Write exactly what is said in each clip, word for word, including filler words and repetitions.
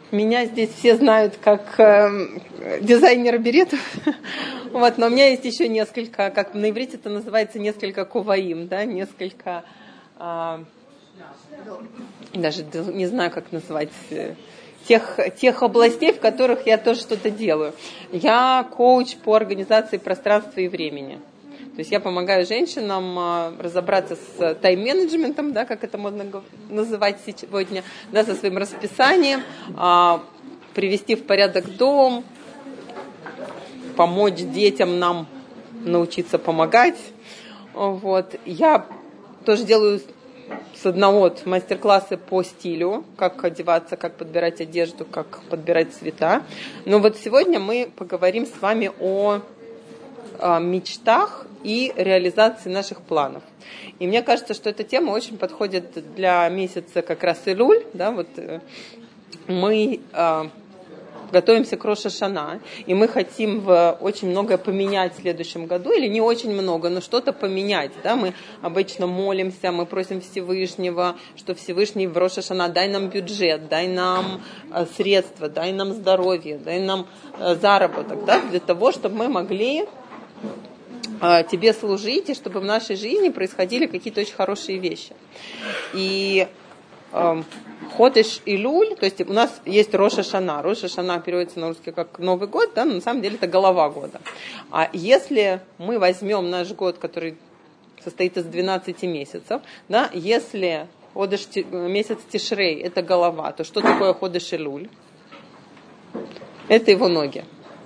Меня здесь все знают как э, дизайнера беретов, вот, но у меня есть еще несколько, как на иврите это называется, несколько куваим, да, несколько, э, даже не знаю, как назвать, э, тех, тех областей, в которых я тоже что-то делаю. Я коуч по организации пространства и времени. То есть я помогаю женщинам разобраться с тайм-менеджментом, да, как это можно называть сегодня, да, со своим расписанием, привести в порядок дом, помочь детям нам научиться помогать. Вот. Я тоже делаю с одного мастер-классы по стилю, как одеваться, как подбирать одежду, как подбирать цвета. Но вот сегодня мы поговорим с вами о мечтах и реализации наших планов. И мне кажется, что эта тема очень подходит для месяца как раз Илюль. Да, вот мы э, готовимся к Рош ха-Шана, и мы хотим в очень многое поменять в следующем году, или не очень много, но что-то поменять. Да? Мы обычно молимся, мы просим Всевышнего, что Всевышний в Рош ха-Шана дай нам бюджет, дай нам э, средства, дай нам здоровье, дай нам э, заработок, да? Для того, чтобы мы могли тебе служить, и чтобы в нашей жизни происходили какие-то очень хорошие вещи. И э, Ходеш Илюль, то есть у нас есть Рош ха-Шана. Рош ха-Шана переводится на русский как Новый год, да, но на самом деле это голова года. А если мы возьмем наш год, который состоит из двенадцати месяцев, да, если Ходеш, месяц Тишрей это голова, то что такое Ходеш Илюль? Это его ноги.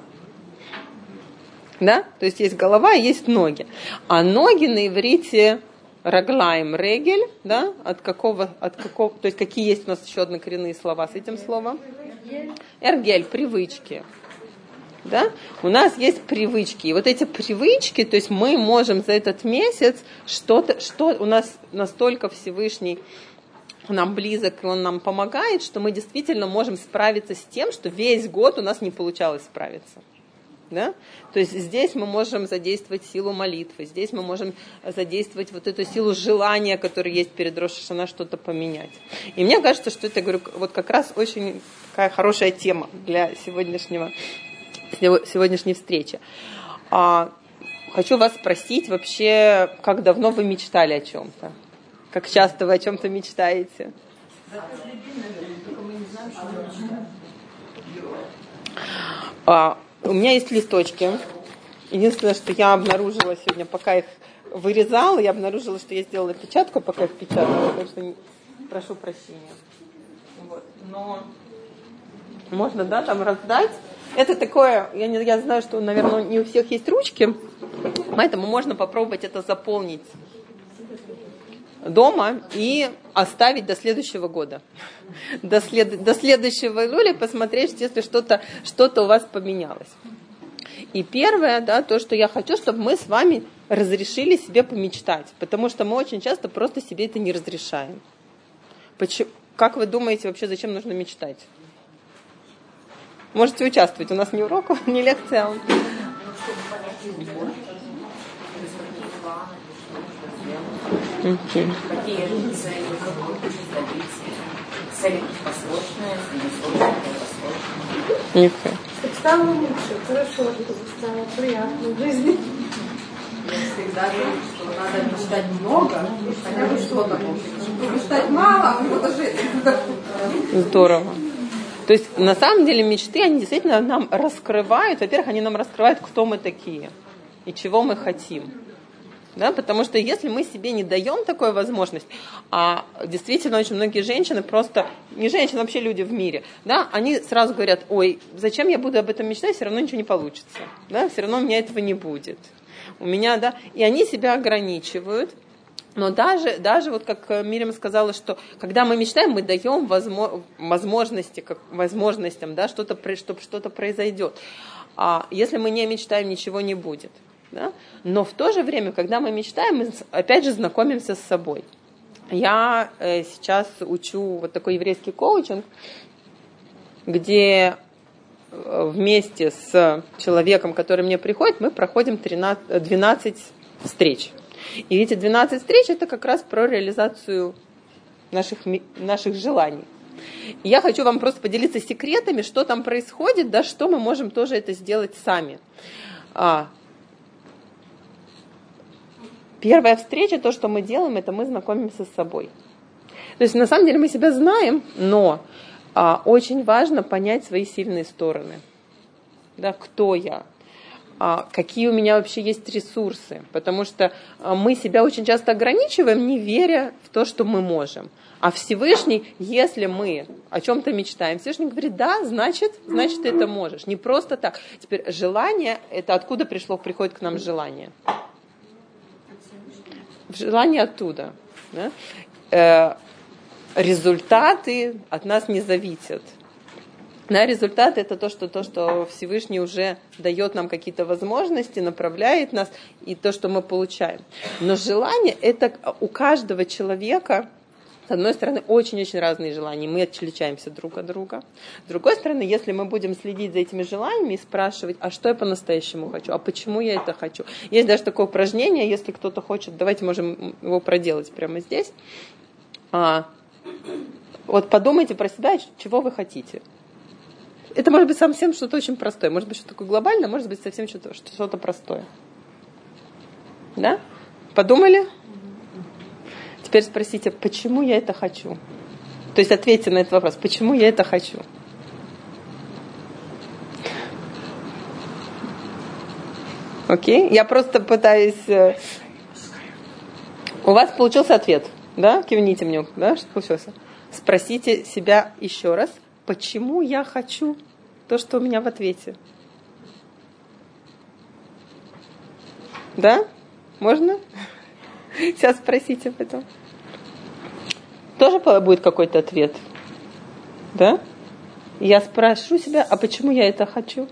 Да? То есть есть голова, есть ноги. А ноги на иврите раглаем, регель, да? От какого, от какого, то есть какие есть у нас еще однокоренные слова с этим словом? Эргель, привычки. Да? У нас есть привычки. И вот эти привычки, то есть мы можем за этот месяц что-то, что у нас настолько Всевышний нам близок, и он нам помогает, что мы действительно можем справиться с тем, что весь год у нас не получалось справиться. Да? То есть здесь мы можем задействовать силу молитвы, здесь мы можем задействовать вот эту силу желания, которая есть перед Рош ха-Шана, что-то поменять. И мне кажется, что это, говорю, вот как раз очень такая хорошая тема для сегодняшнего, сегодняшней встречи. А, хочу вас спросить вообще, как давно вы мечтали о чем-то? Как часто вы о чем-то мечтаете? А, У меня есть листочки. Единственное, что я обнаружила сегодня, пока их вырезала, я обнаружила, что я сделала печатку, пока их печатала, так что прошу прощения. Вот. Но можно, да, там раздать. Это такое, я, не, я знаю, что, наверное, не у всех есть ручки, поэтому можно попробовать это заполнить дома и оставить до следующего года. До, след... до следующего июля посмотреть, если что-то, что-то у вас поменялось. И первое, да, то, что я хочу, чтобы мы с вами разрешили себе помечтать. Потому что мы очень часто просто себе это не разрешаем. Почему? Как вы думаете, вообще зачем нужно мечтать? Можете участвовать. У нас не урок, не лекция. А... Okay. Какие цели, как вы хотите добиться? Цели посложные, несложные, посложные. Okay. Стало лучше, хорошо, чтобы стало приятно в жизни. Всегда говорю, что надо мечтать много, хотя бы что-то получится. Мечтать мало, а вот жить. Здорово. То есть, на самом деле, мечты, они действительно нам раскрывают, во-первых, они нам раскрывают, кто мы такие и чего мы хотим. Да, потому что если мы себе не даем такую возможность, а действительно очень многие женщины, просто не женщины, вообще люди в мире, да, они сразу говорят: ой, зачем я буду об этом мечтать, все равно ничего не получится, да, все равно у меня этого не будет. У меня, да, и они себя ограничивают. Но даже, даже вот как Мирим сказала, что когда мы мечтаем, мы даем возможности, как, возможностям, да, что-то, чтобы что-то произойдет. А если мы не мечтаем, ничего не будет. Да? Но в то же время, когда мы мечтаем, мы опять же знакомимся с собой. Я э, сейчас учу вот такой еврейский коучинг, где э, вместе с человеком, который мне приходит, мы проходим тринадцать, двенадцать встреч. И эти двенадцать встреч — это как раз про реализацию наших, наших желаний. И я хочу вам просто поделиться секретами, что там происходит, да, что мы можем тоже это сделать сами. А, первая встреча, то, что мы делаем, это мы знакомимся с собой. То есть на самом деле мы себя знаем, но а, очень важно понять свои сильные стороны. Да, кто я? А, какие у меня вообще есть ресурсы? Потому что а, мы себя очень часто ограничиваем, не веря в то, что мы можем. А Всевышний, если мы о чем-то мечтаем, Всевышний говорит, да, значит, значит, ты это можешь. Не просто так. Теперь желание, это откуда пришло, приходит к нам желание? Желание оттуда. Да? Э, результаты от нас не зависят. Да, результаты это то что, то, что Всевышний уже дает нам какие-то возможности, направляет нас, и то, что мы получаем. Но желание, это у каждого человека, с одной стороны, очень-очень разные желания, мы отличаемся друг от друга. С другой стороны, если мы будем следить за этими желаниями и спрашивать, а что я по-настоящему хочу, а почему я это хочу. Есть даже такое упражнение, если кто-то хочет, давайте можем его проделать прямо здесь. А, вот подумайте про себя, чего вы хотите. Это может быть совсем что-то очень простое. Может быть, что-то такое глобальное, может быть, совсем что-то, что-то простое. Да? Подумали? Теперь спросите, почему я это хочу? То есть ответьте на этот вопрос, почему я это хочу? Окей? Я просто пытаюсь... У вас получился ответ, да? Кивните мне, да? Что получилось? Спросите себя еще раз. Почему я хочу то, что у меня в ответе? Да? Можно? Сейчас спросите об этом. Тоже будет какой-то ответ? Да? Я спрошу себя, а почему я это хочу?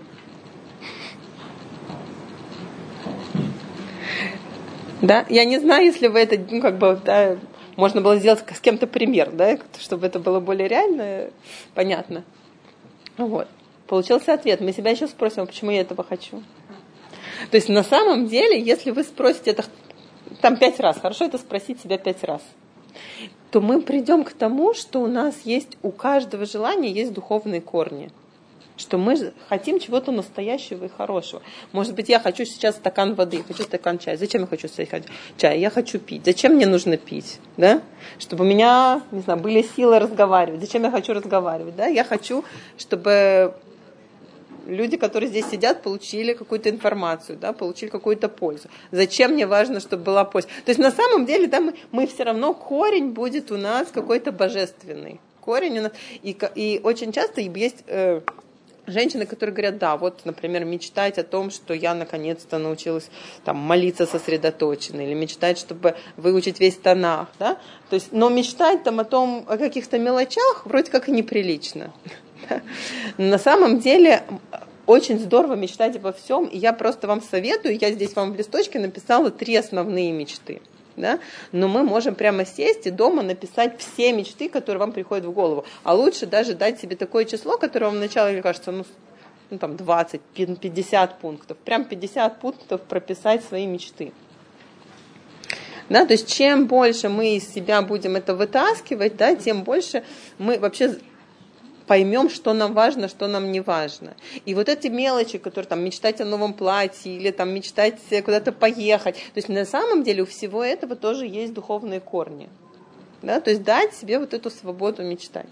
Да? Я не знаю, если вы это, ну, как бы, да, можно было сделать с кем-то пример, да, чтобы это было более реально, понятно. Вот. Получился ответ. Мы себя еще спросим, почему я этого хочу. То есть на самом деле, если вы спросите это там пять раз, хорошо это спросить себя пять раз, то мы придем к тому, что у нас есть, у каждого желания есть духовные корни. Что мы хотим чего-то настоящего и хорошего. Может быть, я хочу сейчас стакан воды, хочу стакан чая. Зачем я хочу стакан чая? Я хочу пить. Зачем мне нужно пить? Да? Чтобы у меня, не знаю, были силы разговаривать. Зачем я хочу разговаривать? Да? Я хочу, чтобы люди, которые здесь сидят, получили какую-то информацию, да? Получили какую-то пользу. Зачем мне важно, чтобы была польза? То есть на самом деле да, мы, мы все равно, корень будет у нас какой-то божественный. Корень у нас. И, и очень часто есть... Э, женщины, которые говорят, да, вот, например, мечтать о том, что я наконец-то научилась там, молиться сосредоточенно, или мечтать, чтобы выучить весь Танах, да, то есть, но мечтать там о том, о каких-то мелочах вроде как и неприлично. На самом деле очень здорово мечтать обо всем, и я просто вам советую, я здесь вам в листочке написала три основные мечты. Да? Но мы можем прямо сесть и дома написать все мечты, которые вам приходят в голову. А лучше даже дать себе такое число, которое вам вначале кажется, ну, ну там двадцать, пятьдесят пунктов. Прям пятьдесят пунктов прописать свои мечты. Да? То есть чем больше мы из себя будем это вытаскивать, да, тем больше мы вообще поймем, что нам важно, что нам не важно. И вот эти мелочи, которые там мечтать о новом платье или там мечтать куда-то поехать, то есть на самом деле у всего этого тоже есть духовные корни. Да? То есть дать себе вот эту свободу мечтать.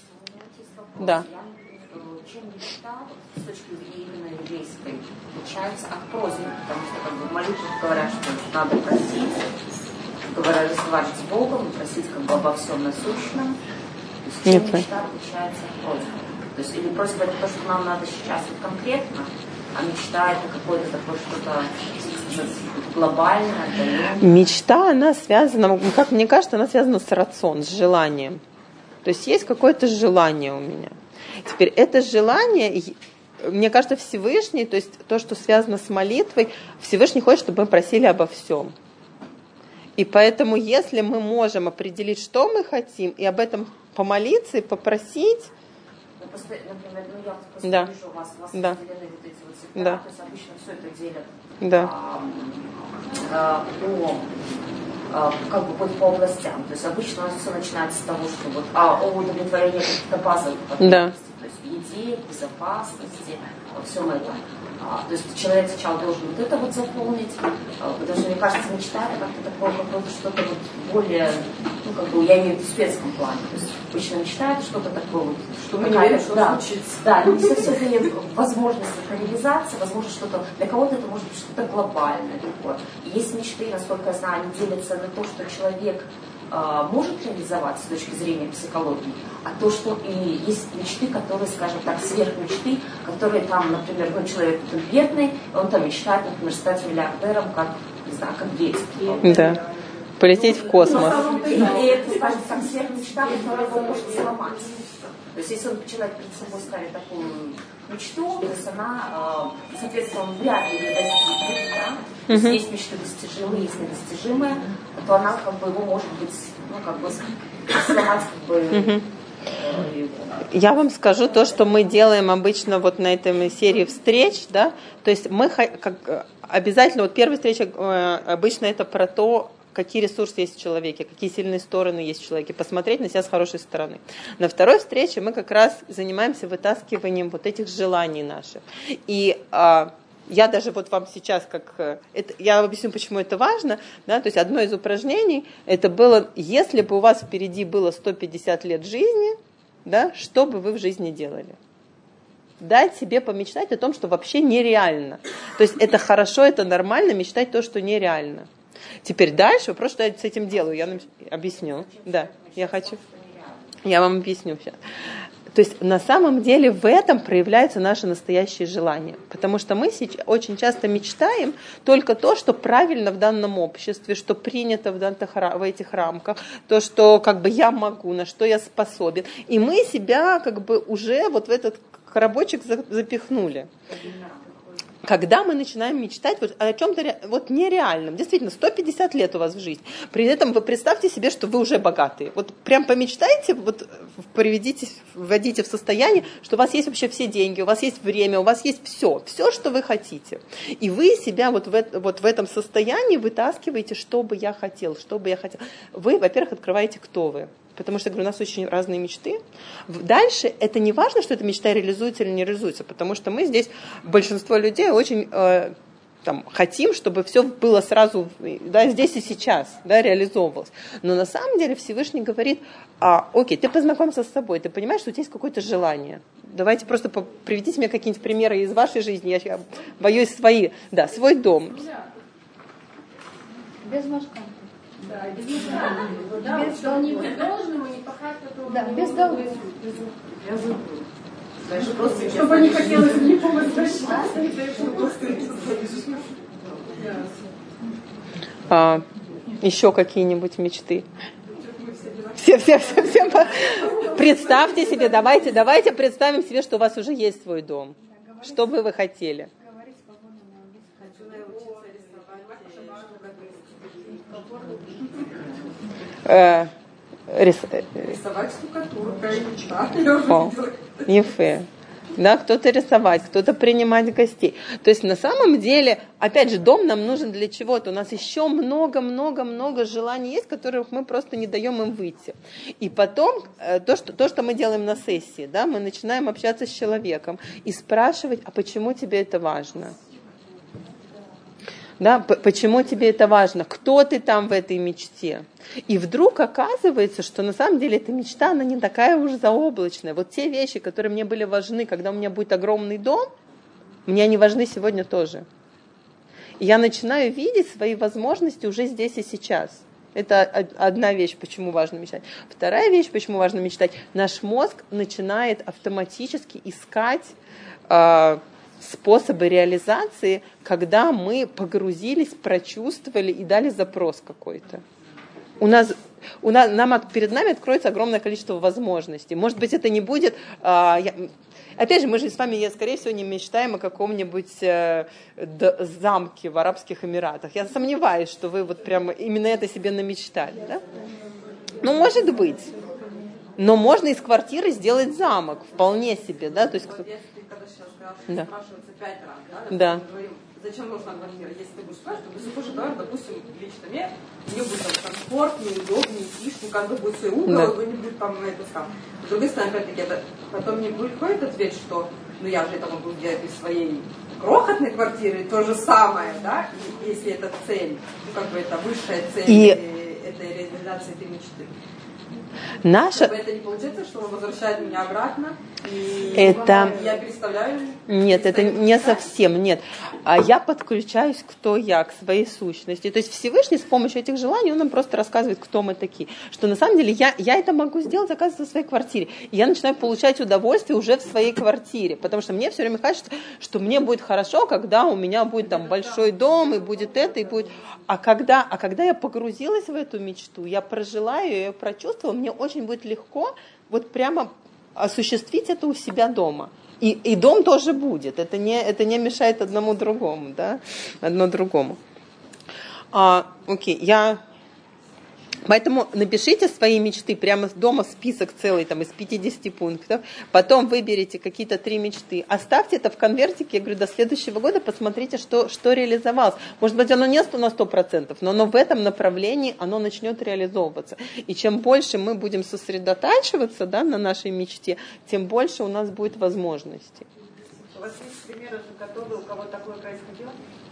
Да. Чем мечта с точки зрения именно еврейской отличается от просьбы? Потому что как бы в молитвах говорят, что надо просить, говорят, разговаривать с Богом, просить как бы обо всем насущном. Чем Нет, мечта отличается от просьбы? То есть или просьба это то, что нам надо сейчас вот конкретно, а мечта это какое-то такое что-то глобальное, отдаленное? Мечта, она связана, как мне кажется, она связана с рацион, с желанием. То есть есть какое-то желание у меня. Теперь это желание, мне кажется, Всевышний, то есть то, что связано с молитвой, Всевышний хочет, чтобы мы просили обо всем. И поэтому, если мы можем определить, что мы хотим, и об этом помолиться и попросить... Ну, просто, например, ну, я просто да. вижу у вас, у вас да. разделены вот эти вот сектора, да. то есть обычно все это делят да. а, а, по как бы вот по областям. То есть обычно у нас все начинается с того, что вот, а, о удовлетворении каких-то базовых потребностей, да. То есть в еде, в безопасности, во всем этом. А, то есть человек сначала должен вот это вот заполнить, а, потому что, мне кажется, мечта это как-то такое, какое-то что-то вот более, ну, как бы, я имею в виду в светском плане. То есть обычно мечта это что-то такое вот, что мы не верим, что да, случится. Да, не совсем имеет возможность реализации, возможно, что-то, для кого-то это может быть что-то глобальное такое. И есть мечты, насколько я знаю, они делятся на то, что человек э, может реализовать с точки зрения психологии, а то, что и есть мечты, которые, скажем так, сверхмечты, которые там, например, ну, человек бедный, он там мечтает, например, стать миллиардером, как, не знаю, как дети. Да. Полететь в космос. И, и это, скажем так, сверхмечта, которая его может сломать. То есть, если он, человек перед собой ставит такую мечту, то есть она, э, соответственно, он вряд ли ее достигнет, да? То есть, uh-huh. есть мечты достижимые, есть недостижимые, то она, как бы, его, может быть, ну, как бы, сломать, как бы, uh-huh. э, его. Я вам скажу то, что мы делаем обычно вот на этой серии встреч, да, то есть мы как, обязательно, вот первая встреча э, обычно это про то, какие ресурсы есть в человеке, какие сильные стороны есть в человеке, посмотреть на себя с хорошей стороны. На второй встрече мы как раз занимаемся вытаскиванием вот этих желаний наших. И а, я даже вот вам сейчас, как это, я объясню, почему это важно, да, то есть одно из упражнений, это было, если бы у вас впереди было сто пятьдесят лет жизни, да, что бы вы в жизни делали? Дать себе помечтать о том, что вообще нереально. То есть это хорошо, это нормально мечтать то, что нереально. Теперь дальше вопрос, что я с этим делаю, я объясню. Да, я хочу. Я вам объясню сейчас. То есть на самом деле в этом проявляется наше настоящее желание. Потому что мы очень часто мечтаем только то, что правильно в данном обществе, что принято в, данных, в этих рамках, то, что как бы я могу, на что я способен. И мы себя как бы уже вот в этот коробочек запихнули. Когда мы начинаем мечтать вот о чем-то вот нереальном, действительно, сто пятьдесят лет у вас в жизни, при этом вы представьте себе, что вы уже богатые. Вот прям помечтайте, вот приведите, вводите в состояние, что у вас есть вообще все деньги, у вас есть время, у вас есть все, все, что вы хотите. И вы себя вот в, вот в этом состоянии вытаскиваете, что бы я хотел, что бы я хотел. Вы, во-первых, открываете, кто вы. Потому что, я говорю, у нас очень разные мечты. Дальше это не важно, что эта мечта реализуется или не реализуется, потому что мы здесь, большинство людей, очень э, там, хотим, чтобы все было сразу, да, здесь и сейчас, да, реализовывалось. Но на самом деле Всевышний говорит, а, окей, ты познакомься с собой, ты понимаешь, что у тебя есть какое-то желание. Давайте просто приведите мне какие-нибудь примеры из вашей жизни, я, я боюсь свои, да, свой дом. Без мошка. Да, без долгов. Да, без что не быть должным и не пахать, которого да, без долгов. Чтобы не хотелось мне возвращаться. А, еще какие-нибудь мечты? Все, все, все, все. Представьте себе, давайте, давайте представим себе, что у вас уже есть свой дом. Что бы вы хотели? Э, рис... Рисовать штукатуркой. О, ефе. Да, кто-то рисовать, кто-то принимать гостей. То есть на самом деле, опять же, дом нам нужен для чего-то. У нас еще много-много-много желаний есть, которых мы просто не даем им выйти. И потом то, что, то, что мы делаем на сессии, да, мы начинаем общаться с человеком и спрашивать, а почему тебе это важно? Да, почему тебе это важно? Кто ты там в этой мечте? И вдруг оказывается, что на самом деле эта мечта, она не такая уж заоблачная. Вот те вещи, которые мне были важны, когда у меня будет огромный дом, мне они важны сегодня тоже. И я начинаю видеть свои возможности уже здесь и сейчас. Это одна вещь, почему важно мечтать. Вторая вещь, почему важно мечтать. Наш мозг начинает автоматически искать э, способы реализации, когда мы погрузились, прочувствовали и дали запрос какой-то. У нас, у нас, нам, перед нами откроется огромное количество возможностей. Может быть, это не будет... А, я, опять же, мы же с вами, я, скорее всего, не мечтаем о каком-нибудь э, д, замке в Арабских Эмиратах. Я сомневаюсь, что вы вот прямо именно это себе намечтали. Да? Ну, может быть. Но можно из квартиры сделать замок, вполне себе, да, то есть... Вот если ты когда сейчас сказал, что Да. спрашивается пять раз, да, Да. мы говорим, зачем нужна квартира, если ты будешь спрашивать, то ты хочешь, давай, допустим, лично мне, мне будет там комфортнее, удобнее, тише, у каждого будет свой угол, Да. кто-нибудь там это сам. С другой стороны, опять-таки, это потом не будет какой-то ответ, что ну я же это могу сделать из своей крохотной квартиры, то же самое, да, и, если это цель, ну как бы это высшая цель И... этой реализации этой мечты. Наша... Это не получается, что он возвращает меня обратно, и Это... я переставляю... Нет, это не совсем, нет. А я подключаюсь, кто я, к своей сущности. То есть Всевышний с помощью этих желаний, он нам просто рассказывает, кто мы такие. Что на самом деле я, я это могу сделать, оказывается, в своей квартире. И я начинаю получать удовольствие уже в своей квартире. Потому что мне все время кажется, что мне будет хорошо, когда у меня будет там большой дом, и будет это, и будет... А когда, а когда я погрузилась в эту мечту, я прожила ее, я ее прочувствовала, мне очень будет легко вот прямо осуществить это у себя дома. И, и дом тоже будет. Это не, это не мешает одному другому, да? Одно другому. А, окей, я... Поэтому напишите свои мечты прямо дома, список целый там, из пятидесяти пунктов. Потом выберите какие-то три мечты. Оставьте это в конвертике, я говорю, до следующего года посмотрите, что, что реализовалось. Может быть, оно не на сто процентов, но оно в этом направлении оно начнет реализовываться. И чем больше мы будем сосредотачиваться, да, на нашей мечте, тем больше у нас будет возможностей. У вас есть примеры, которые у кого такое происходило?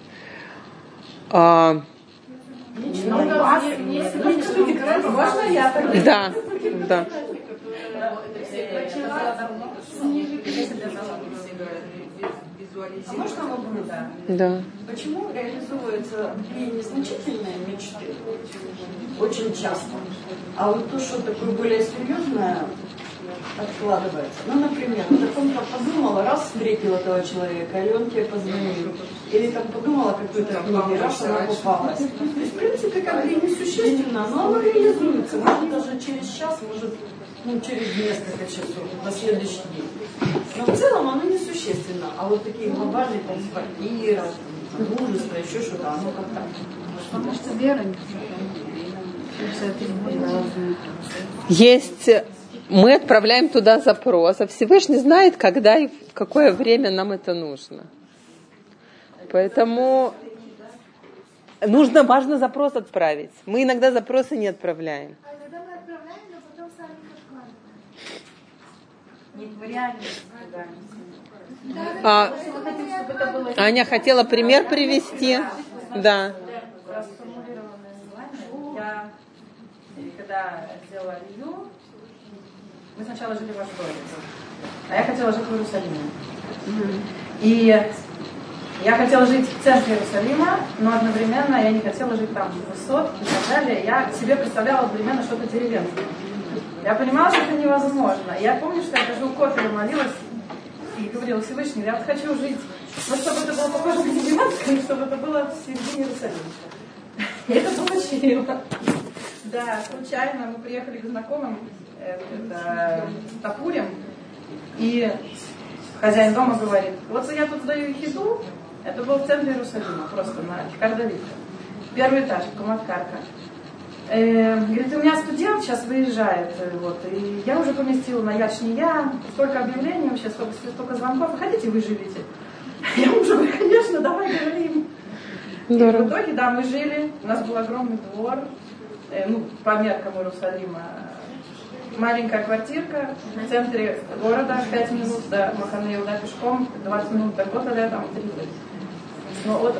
А... Ну, да, можно я тогда? Да, да. А можно вопрос? Да. Почему реализуются такие незначительные мечты очень часто, а вот то, что такое более серьезное, откладывается? Ну, например, вот о том-то подумала, раз встретила этого человека, или он тебе позвонил, или там подумала какую-то книгу, раз она попалась. То есть, в принципе, как бы несущественно, но оно реализуется. Может, даже через час, может, ну, через несколько часов, на следующий день. Но в целом оно несущественно. А вот такие глобальные, там, квартира, мужество, еще что-то, оно как-то... Потому что вера не Есть... Мы отправляем туда запрос, а Всевышний знает, когда и в какое время нам это нужно. Поэтому нужно, важно запрос отправить. Мы иногда запросы не отправляем. А иногда мы отправляем, но потом сами откладываем. Не в реальности, да. А, Аня хотела пример привести. Да. Я, когда сделала ревью, мы сначала жили в Ашдоде, а я хотела жить в Иерусалиме. Mm-hmm. И я хотела жить в центре Иерусалима, но одновременно я не хотела жить там в высот и так далее. Я себе представляла одновременно что-то деревенское. Я понимала, что это невозможно. Я помню, что я даже у кофе молилась и говорила: Всевышний, я вот хочу жить, вот чтобы это было похоже на деревенское, чтобы это было в середине Иерусалима. И это получилось. Да, случайно мы приехали к знакомым, это Тапурим, и хозяин дома говорит: вот я тут сдаю еду, это был в центре Иерусалима, просто на Кардавик, первый этаж, Каматкарка. Э, говорит, у меня студент сейчас выезжает, вот, и я уже поместила на Ячния столько объявлений вообще, столько, столько звонков, хотите вы живите? Я мужу говорю: конечно, давай говорим. И в итоге, да, мы жили, у нас был огромный двор, э, ну, по меркам Иерусалима, маленькая квартирка в центре города, пять минут до Махане-Иуда пешком, двадцать минут до Готеля, там тридцать. Ну, вот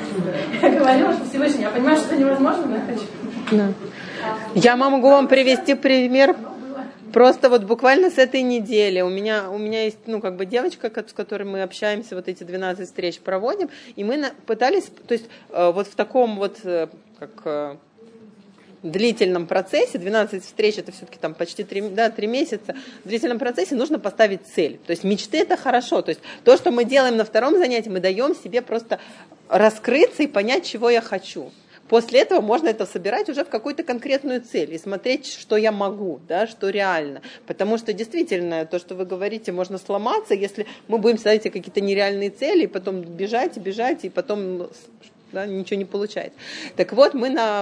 я говорила, что Всевышний, я понимаю, что это невозможно, но я хочу. Да. Я могу вам привести пример. Просто вот буквально с этой недели у меня, у меня есть, ну, как бы девочка, с которой мы общаемся, вот эти двенадцать встреч проводим, и мы на, пытались, то есть э, вот в таком вот, э, как э, длительном процессе, двенадцать встреч, это все-таки там почти три, да, три месяца, в длительном процессе нужно поставить цель. То есть мечты это хорошо, то есть то, что мы делаем на втором занятии, мы даем себе просто раскрыться и понять, чего я хочу. После этого можно это собирать уже в какую-то конкретную цель и смотреть, что я могу, да, что реально. Потому что действительно, то, что вы говорите, можно сломаться, если мы будем ставить какие-то нереальные цели, и потом бежать, и бежать, и потом, да, ничего не получается. Так вот, мы на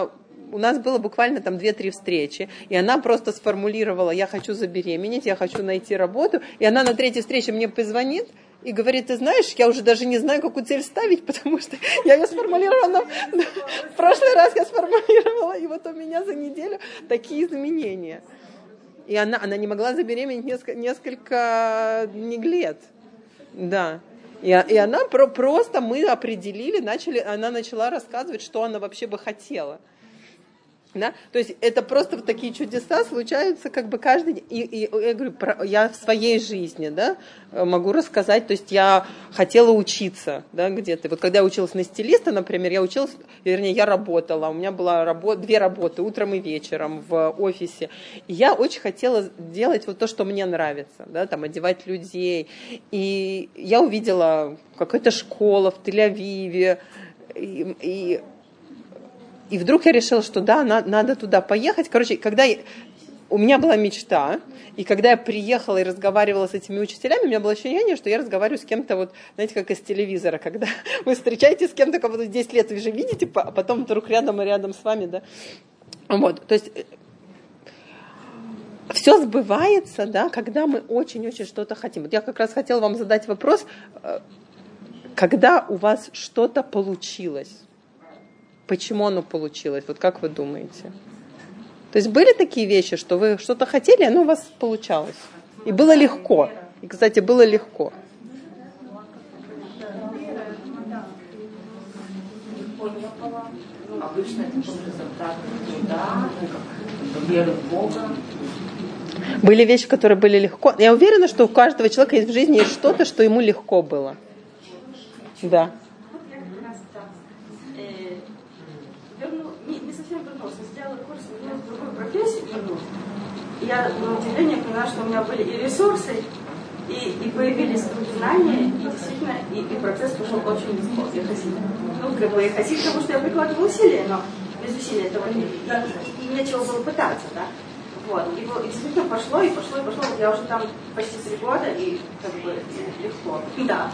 у нас было буквально там две-три встречи, и она просто сформулировала: я хочу забеременеть, я хочу найти работу, и она на третьей встрече мне позвонит и говорит: ты знаешь, я уже даже не знаю, какую цель ставить, потому что я ее сформулировала, в прошлый раз я сформулировала, и вот у меня за неделю такие изменения. И она, она не могла забеременеть несколько, несколько лет. Да. И, и она про, просто, мы определили, начали, она начала рассказывать, что она вообще бы хотела. Да? То есть это просто вот такие чудеса случаются как бы каждый день. И, и я говорю, про, я в своей жизни, да, могу рассказать, то есть я хотела учиться, да, где-то. Вот когда я училась на стилиста, например, я училась, вернее, я работала, у меня была работа, две работы, утром и вечером в офисе. И я очень хотела делать вот то, что мне нравится, да, там, одевать людей. И я увидела какая-то школа в Тель-Авиве, и, и И вдруг я решила, что да, на, надо туда поехать. Короче, когда я, у меня была мечта, и когда я приехала и разговаривала с этими учителями, у меня было ощущение, что я разговариваю с кем-то, вот, знаете, как из телевизора, когда вы встречаетесь с кем-то, кого-то десять лет вы же видите, а потом вдруг рядом и рядом с вами, да. Вот, то есть все сбывается, да, когда мы очень-очень что-то хотим. Вот я как раз хотела вам задать вопрос, когда у вас что-то получилось. Почему оно получилось? Вот как вы думаете? То есть были такие вещи, что вы что-то хотели, и оно у вас получалось. И было легко. И, кстати, было легко. Обычно это был результат труда, веры в Бога. Были вещи, которые были легко. Я уверена, что у каждого человека есть в жизни есть что-то, что ему легко было. Да. Профессию вернусь. И я на удивление поняла, что у меня были и ресурсы, и, и появились знания, и действительно, и, и процесс пошел очень легко. Я хасид. Ну, как бы я хасид, потому что я прикладывала усилия, но без усилий этого не, и, и нечего было пытаться, да. Вот. И, и действительно пошло, и пошло, и пошло. Вот я уже там почти три года, и как бы легко. Да.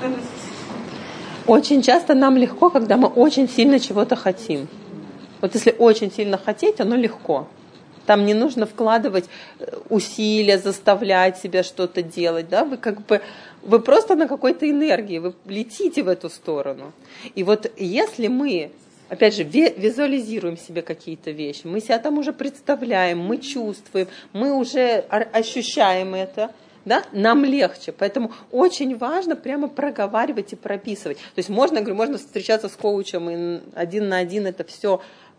Очень часто нам легко, когда мы очень сильно чего-то хотим. Вот если очень сильно хотеть, оно легко. Там не нужно вкладывать усилия, заставлять себя что-то делать. Да? Вы как бы вы просто на какой-то энергии, вы летите в эту сторону. И вот если мы, опять же, визуализируем себе какие-то вещи, мы себя там уже представляем, мы чувствуем, мы уже ощущаем это, да, нам легче. Поэтому очень важно прямо проговаривать и прописывать. То есть можно, говорю, можно встречаться с коучем и один на один это все...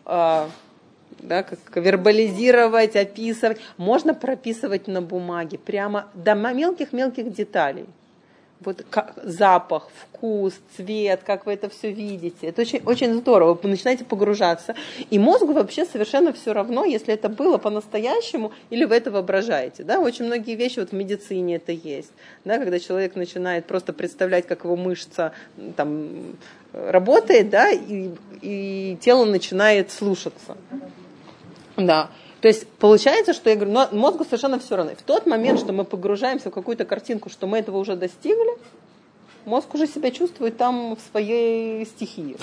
Да, как вербализировать, описывать. Можно прописывать на бумаге, прямо до мелких-мелких деталей. Вот как, запах, вкус, цвет, как вы это все видите. Это очень, очень здорово. Вы начинаете погружаться. И мозгу вообще совершенно все равно, если это было по-настоящему или вы это воображаете. Да? Очень многие вещи вот в медицине это есть. Да? Когда человек начинает просто представлять, как его мышца там, работает, да? и, и тело начинает слушаться. Да, то есть получается, что я говорю, но мозгу совершенно все равно. В тот момент, что мы погружаемся в какую-то картинку, что мы этого уже достигли, мозг уже себя чувствует там в своей стихии.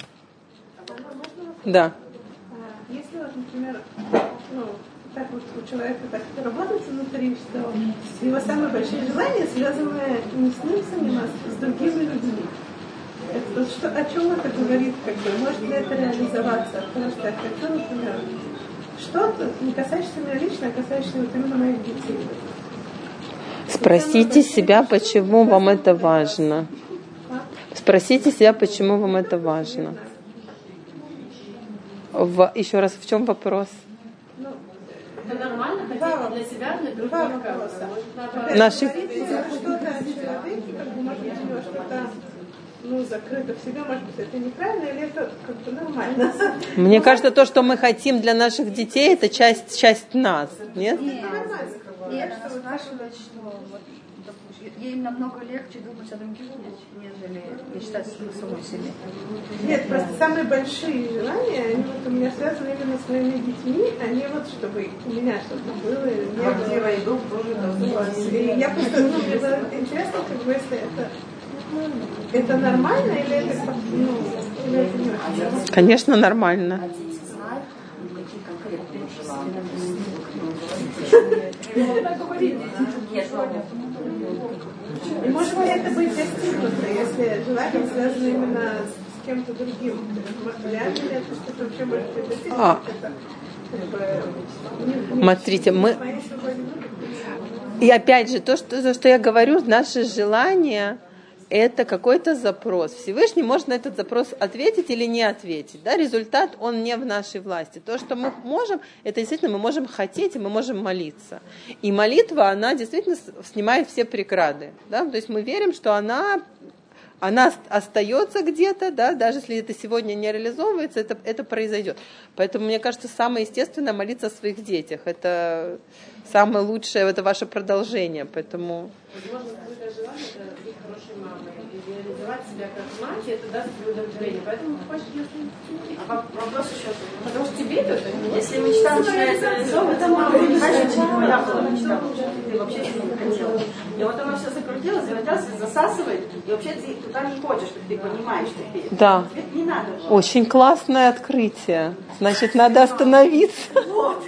Да. Если вот, например, ну, так вот у человека так работает внутри, что его самые большие желания связаны не с ним самим, а с другими людьми. Это, что, о чем это говорит, как бы, может ли это реализоваться? Потому что я хочу, например, что-то, не касающееся меня лично, а касающееся вот именно моих детей. Спросите себя, почему вам это важно. Спросите себя, почему вам это важно. В, еще раз, в чем вопрос? Это нормально хотеть для себя, для других? Два вопроса. Наши... Что-то о человеке, как бы, может быть, что-то ну, закрыто в себе, может быть, это неправильно, или это как-то нормально? Мне кажется, то, что мы хотим для наших детей, это часть, часть нас, нет? Нет, нет, она спрашивает, что вот, ей намного легче думать о других людях, нежели мечтать о самой себе. Нет, просто самые большие желания, они вот у меня связаны именно с моими детьми, они вот, чтобы у меня что-то было, не было. И дух тоже должны. И я просто, ну, мне было интересно, как бы, если это это нормально или это, ну, или это не очень? Конечно, нормально. какие конкретные желания. И может ли это быть достигнуто, если желание связано именно с кем-то другим? Реально ли это что-то вообще может быть достигнуто? А. Смотрите, мы... И опять же, то, что, то, что я говорю, наши желания – это какой-то запрос. Всевышний может на этот запрос ответить или не ответить. Да? Результат, он не в нашей власти. То, что мы можем, это действительно мы можем хотеть, и мы можем молиться. И молитва, она действительно снимает все преграды. Да? То есть мы верим, что она... она остается где-то, да, даже если это сегодня не реализовывается, это, это произойдет. Поэтому, мне кажется, самое естественное молиться о своих детях. Это самое лучшее, это ваше продолжение. Поэтому... Возможно, какое-то желание это быть хорошей мамой и реализовать себя как мать, и это даст тебе удовлетворение. Поэтому ты хочешь для своих детей. А вопрос еще, потому что тебе это, если мечта начинает реализовываться, мама, ты не знаешь, что твоя была мечта, ты вообще этого не хотела. И вот оно все закрутилось, завертелось, засасывает, и вообще ты туда не хочешь, ты понимаешь, что ты да. Тебе не надо. Очень классное открытие. Значит, надо остановиться. Вот.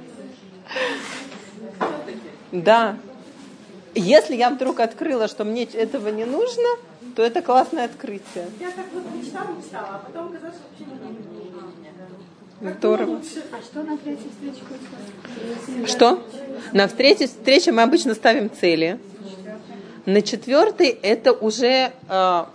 Да. Если я вдруг открыла, что мне этого не нужно, то это классное открытие. Я так вот мечтала, мечтала, а потом оказалось, что вообще не нужно. Здорово. А что на третьей встрече будет? Что? На третьей встрече мы обычно ставим цели. На четвертой это уже э,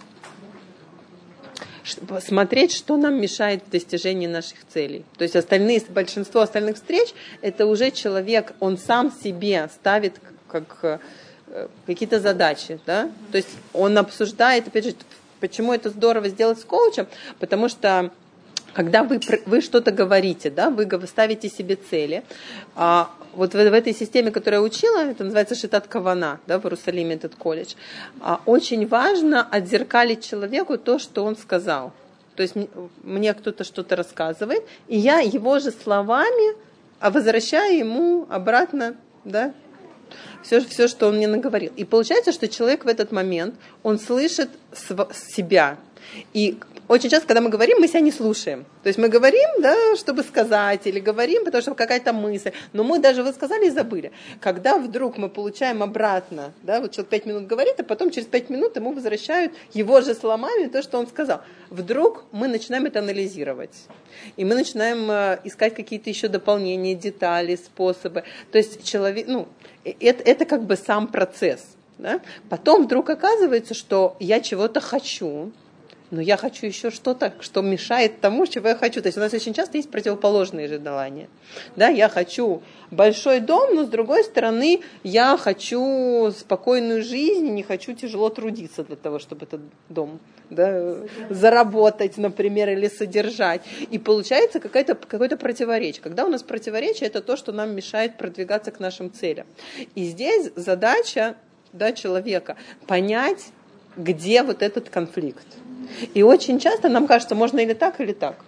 смотреть, что нам мешает в достижении наших целей. То есть остальные, большинство остальных встреч, это уже человек, он сам себе ставит как какие-то задачи, да? То есть он обсуждает, опять же, почему это здорово сделать с коучем, потому что когда вы, вы что-то говорите, да, вы ставите себе цели, а вот в, в этой системе, которую я учила, это называется Шитат Кавана, да, в Иерусалиме этот колледж, а, очень важно отзеркалить человеку то, что он сказал. То есть мне кто-то что-то рассказывает, и я его же словами возвращаю ему обратно, да, Все, все, что он мне наговорил. И получается, что человек в этот момент, он слышит св- себя. И очень часто, когда мы говорим, мы себя не слушаем. То есть мы говорим, да, чтобы сказать, или говорим, потому что какая-то мысль. Но мы даже, вы сказали, и забыли. Когда вдруг мы получаем обратно, да, вот человек пять минут говорит, а потом через пять минут ему возвращают его же словами то, что он сказал. Вдруг мы начинаем это анализировать. И мы начинаем э, искать какие-то еще дополнения, детали, способы. То есть человек, ну, это, это как бы сам процесс. Да? Потом вдруг оказывается, что я чего-то хочу, но я хочу еще что-то, что мешает тому, чего я хочу. То есть у нас очень часто есть противоположные желания. Да, я хочу большой дом, но с другой стороны я хочу спокойную жизнь, не хочу тяжело трудиться для того, чтобы этот дом, да, заработать, например, или содержать. И получается какое-то, какое-то противоречие. Когда у нас противоречие, это то, что нам мешает продвигаться к нашим целям. И здесь задача, да, человека понять, где вот этот конфликт. И очень часто нам кажется, можно или так, или так.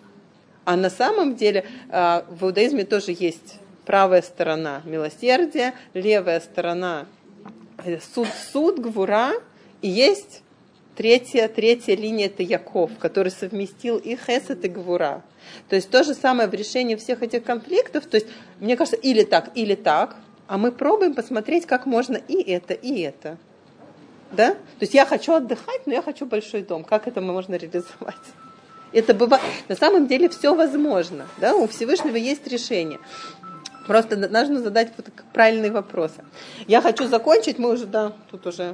А на самом деле в иудаизме тоже есть правая сторона милосердия, левая сторона суд, суд, гвура, и есть третья, третья линия, это Яков, который совместил и хесед, и гвура. То есть то же самое в решении всех этих конфликтов, то есть мне кажется, или так, или так, а мы пробуем посмотреть, как можно и это, и это. Да? То есть я хочу отдыхать, но я хочу большой дом. Как это можно реализовать? Это бывает. На самом деле все возможно. Да? У Всевышнего есть решение. Просто нужно задать правильные вопросы. Я хочу закончить, мы уже, да, тут уже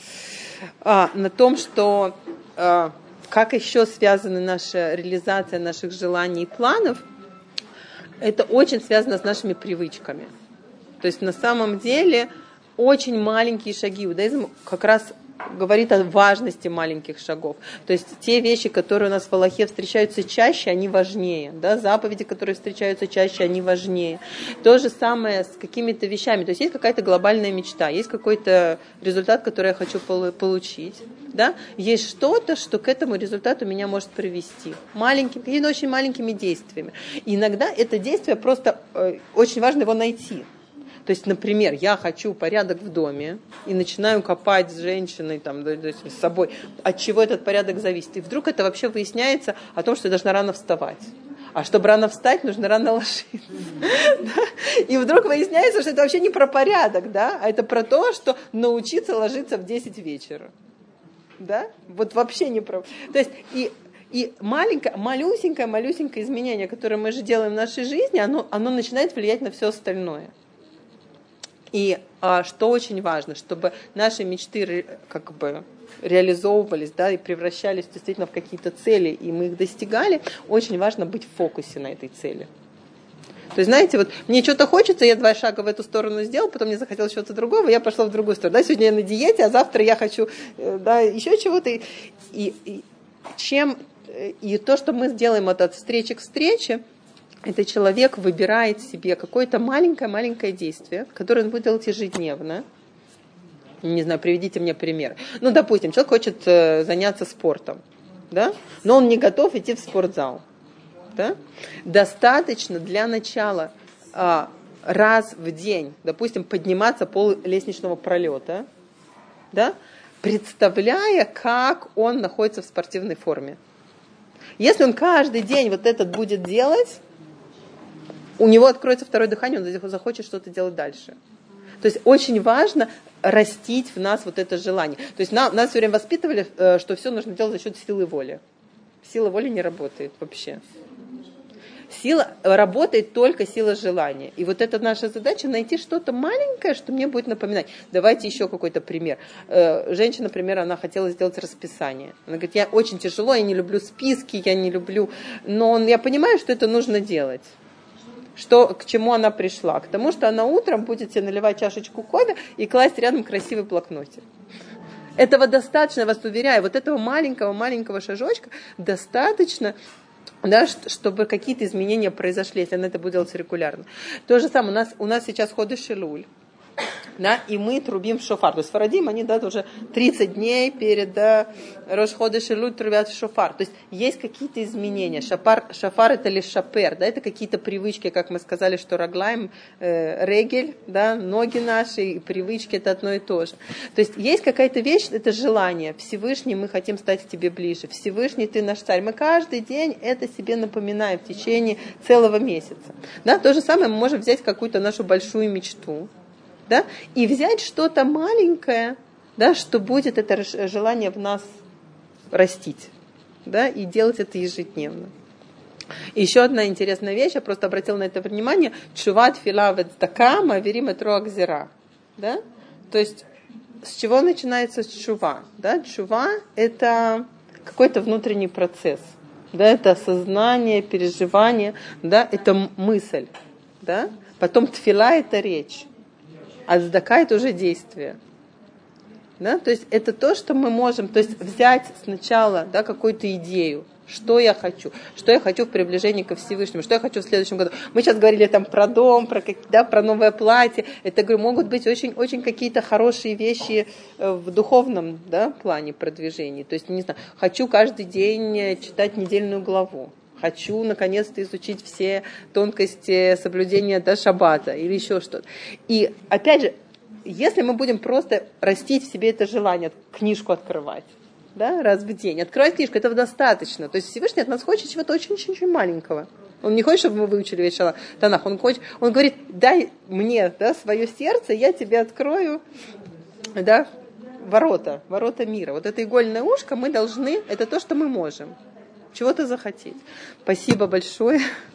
а, на том, что а, как еще связана наша реализация наших желаний и планов. Это очень связано с нашими привычками. То есть на самом деле очень маленькие шаги. Иудаизм как раз говорит о важности маленьких шагов. То есть те вещи, которые у нас в Аллахе встречаются чаще, они важнее. Да? Заповеди, которые встречаются чаще, они важнее. То же самое с какими-то вещами. То есть есть какая-то глобальная мечта, есть какой-то результат, который я хочу получить. Да? Есть что-то, что к этому результату меня может привести. Маленькими, какими-то очень маленькими действиями. И иногда это действие просто э, очень важно его найти. То есть, например, я хочу порядок в доме и начинаю копать с женщиной, там, то есть, с собой, от чего этот порядок зависит. И вдруг это вообще выясняется о том, что я должна рано вставать. А чтобы рано встать, нужно рано ложиться. И вдруг выясняется, что это вообще не про порядок, да, а это про то, что научиться ложиться в десять вечера. Да? Вот вообще не про... То есть и, и маленькое, малюсенькое, малюсенькое изменение, которое мы же делаем в нашей жизни, оно, оно начинает влиять на все остальное. И а, что очень важно, чтобы наши мечты как бы реализовывались, да, и превращались действительно в какие-то цели, и мы их достигали, очень важно быть в фокусе на этой цели. То есть, знаете, вот мне что-то хочется, я два шага в эту сторону сделал, потом мне захотелось чего-то другого, я пошла в другую сторону. Да, сегодня я на диете, а завтра я хочу, да, еще чего-то. И, и, чем, и то, что мы сделаем это от встречи к встрече, это человек выбирает себе какое-то маленькое-маленькое действие, которое он будет делать ежедневно. Не знаю, приведите мне пример. Ну, допустим, человек хочет заняться спортом, да, но он не готов идти в спортзал. Да? Достаточно для начала а, раз в день, допустим, подниматься пол лестничного пролета, да? Представляя, как он находится в спортивной форме. Если он каждый день вот этот будет делать, у него откроется второе дыхание, он захочет что-то делать дальше. То есть очень важно растить в нас вот это желание. То есть нам, нас все время воспитывали, что все нужно делать за счет силы воли. Сила воли не работает вообще. Сила, работает только сила желания. И вот это наша задача найти что-то маленькое, что мне будет напоминать. Давайте еще какой-то пример. Женщина, например, она хотела сделать расписание. Она говорит, я очень тяжело, я не люблю списки, я не люблю... Но я понимаю, что это нужно делать. Что, к чему она пришла? К тому, что она утром будет себе наливать чашечку кофе и класть рядом красивый блокнотик. Этого достаточно, я вас уверяю, вот этого маленького-маленького шажочка достаточно, да, чтобы какие-то изменения произошли, если она это будет делать регулярно. То же самое, у нас, у нас сейчас ходыш Элуль, да, и мы трубим в шофар. То есть фарадим, они, да, уже тридцать дней перед, да, Рош ходыш Элуль трубят в шофар. То есть есть какие-то изменения. Шафар, шафар это лишь шапер, да, это какие-то привычки, как мы сказали, что раглаем, э, регель, да, ноги наши, и привычки это одно и то же. То есть есть какая-то вещь, это желание. Всевышний, мы хотим стать к тебе ближе. Всевышний, ты наш царь. Мы каждый день это себе напоминаем в течение целого месяца. Да, то же самое мы можем взять какую-то нашу большую мечту. Да, и взять что-то маленькое, да, что будет это желание в нас растить, да, и делать это ежедневно. И еще одна интересная вещь, я просто обратила на это внимание, чува тфила вецдака маверим этро акзира, да, то есть с чего начинается чува, да, чува это какой-то внутренний процесс, да, это осознание, переживание, да, это мысль, да, потом тфила это речь. А цдака это уже действие. Да? То есть это то, что мы можем, то есть взять сначала, да, какую-то идею, что я хочу, что я хочу в приближении ко Всевышнему, что я хочу в следующем году. Мы сейчас говорили там про дом, про, да, про новое платье. Это, говорю, могут быть очень-очень какие-то хорошие вещи в духовном, да, плане продвижения. То есть, не знаю, хочу каждый день читать недельную главу. Хочу, наконец-то, изучить все тонкости соблюдения, да, шаббата или еще что-то. И, опять же, если мы будем просто растить в себе это желание, книжку открывать, да, раз в день, открывать книжку, этого достаточно. То есть Всевышний от нас хочет чего-то очень-очень маленького. Он не хочет, чтобы мы выучили весь Танах. Он хочет, он говорит, дай мне, да, свое сердце, я тебе открою, да, ворота, ворота мира. Вот это игольное ушко мы должны, это то, что мы можем. Чего-то захотеть. Спасибо большое.